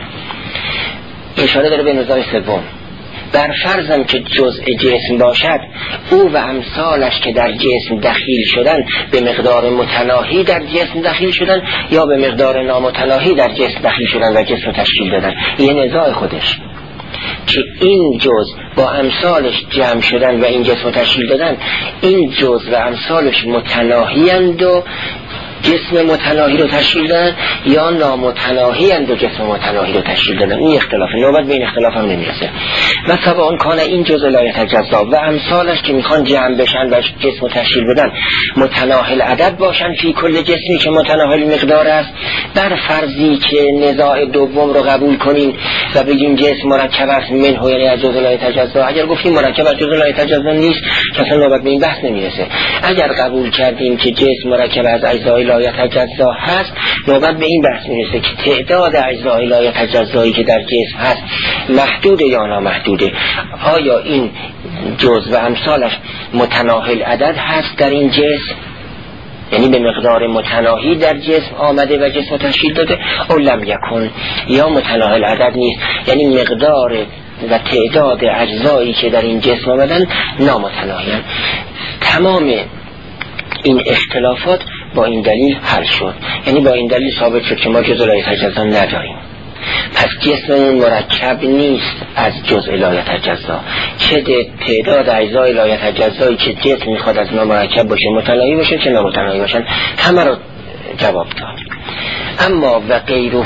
اشاره داره به نظام سوم. بر فرضم که جزء جسم باشد، او و امثالش که در جسم دخیل شدن به مقدار متناهی در جسم دخیل شدن یا به مقدار نامتناهی در جسم دخیل شدن و جسم تشکیل دادن. یه نزاع خودش که این جزء با امثالش جمع شدن و این جسم تشکیل دادن، این جزء و امثالش متناهی اند و جسم متناهی رو تشکیل دادن یا نامتناهی اند و جسم متناهی رو تشکیل دادن. این اختلاف نوبت به این اختلاف هم نمیرسه. و سواء کان این جزء لا یتجزا و امثالش که میخوان جمع بشن و جسم تشکیل بدن متناهی العدد باشن فی کل جسمی که متناهی المقدار است، بر فرضی که نزاع دوم رو قبول کنیم و بگیم جسم مرکب است منه یعنی از جزء لا یتجزا. اگر گفتیم مرکب از جزء لا یتجزا نیست که اصلا نوبت به این بحث نمیرسه. اگر قبول کردیم که جسم مرکب از اجزای لا یتجزا هست، نوبت به این بحث میرسه که تعداد اجزای لا یتجزایی که در جسم هست محدوده یا نامحدوده. آیا این جزء و امثالش متناهی عدد هست در این جسم، یعنی به مقدار متناهی در جسم آمده و جسم تشکیل داده، او لم یکن، یا متناهی عدد نیست، یعنی مقدار و تعداد اجزایی که در این جسم آمدن نامتناهی. تمام این اختلافات با این دلیل حل شد، یعنی با این دلیل ثابت شد که ما جزء لا یتجزا نداریم. پس جسممون مرکب نیست از جزء لا یتجزا، چه تعداد اجزای لا یتجزایی که جسم میخواد از نامرکب باشه متناهی باشه چه نامتناهی باشن، همه رو جواب داد. اما و غیره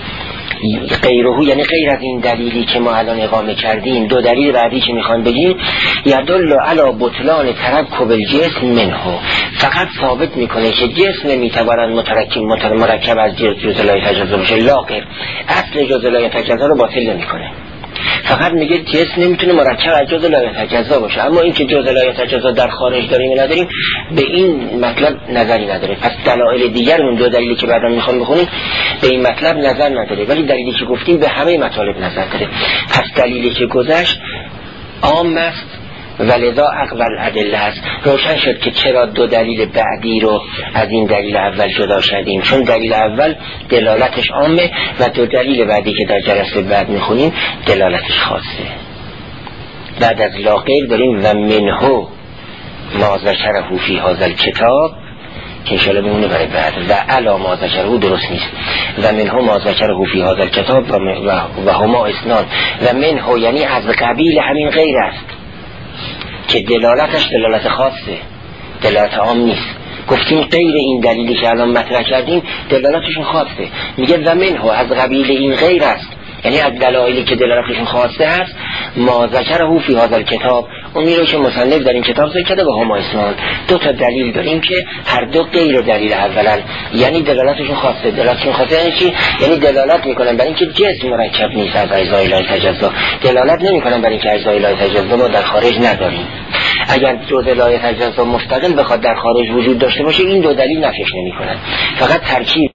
غیره یعنی غیر از این دلیلی که ما الان اقامه کردیم، دو دلیل بعدی که میخوان بگیم یدل علی بطلان ترکب الجسم منه، فقط ثابت میکنه که جسم نمیتواند مترکب مرکب از جزء لا یتجزا باشه، لاغر اصل جزء لا یتجزا رو باطل نمیکنه. فقط میگه جسم نمیتونه مرکب از جزء لا یتجزا باشه، اما این که جزء لا یتجزا در خارج داریم و نداریم به این مطلب نظری نداره. پس دلایل دیگر اون دو دلیلی که بعدا میخوام بخونیم به این مطلب نظر نداره، ولی دلیلی که گفتیم به همه مطالب نظر داره. پس دلیلی که گذشت عام است ولذا اقبل ادله است. روشن شد که چرا دو دلیل بعدی رو از این دلیل اول جدا شدیم، چون دلیل اول دلالتش عامه و دو دلیل بعدی که در جلسه بعد میخونیم دلالتش خاصه. بعد از لا غیر داریم و منه ما ذکره فی هذا الکتاب که انشاءالله بمونه برای بعد، و علا ما ذکره درست نیست، و منه ما ذکره فی هذا الکتاب و هما اثنان، و منه یعنی از قبیل همین غیر است که دلالتش دلالت خاصه، دلالت عام نیست. گفتیم غیر این دلیلی که الان مطرح کردیم دلالتشون خاصه، میگه و منه از قبیل این غیر است، یعنی از دلایلی که دلالتشون خاصه هست ما ذکره فی هذا الکتاب، اون میره که مصنف در این کتاب ذکر کرده و هما اثنان، دو تا دلیل داریم که هر دو غیر دلیل اولن، یعنی دلالتشون خاصه. دلالتشون خاصه یعنی چی؟ یعنی دلالت میکنن برای اینکه جسم مرکب نیست از اجزای لا یتجزا، دلالت نمیکنن برای اینکه اجزای لا یتجزا ما در خارج نداریم. اگر جزء لا یتجزا مستقل بخواد در خارج وجود داشته باشه این دو دلیل نفیش نمیکنن، فقط ترکیب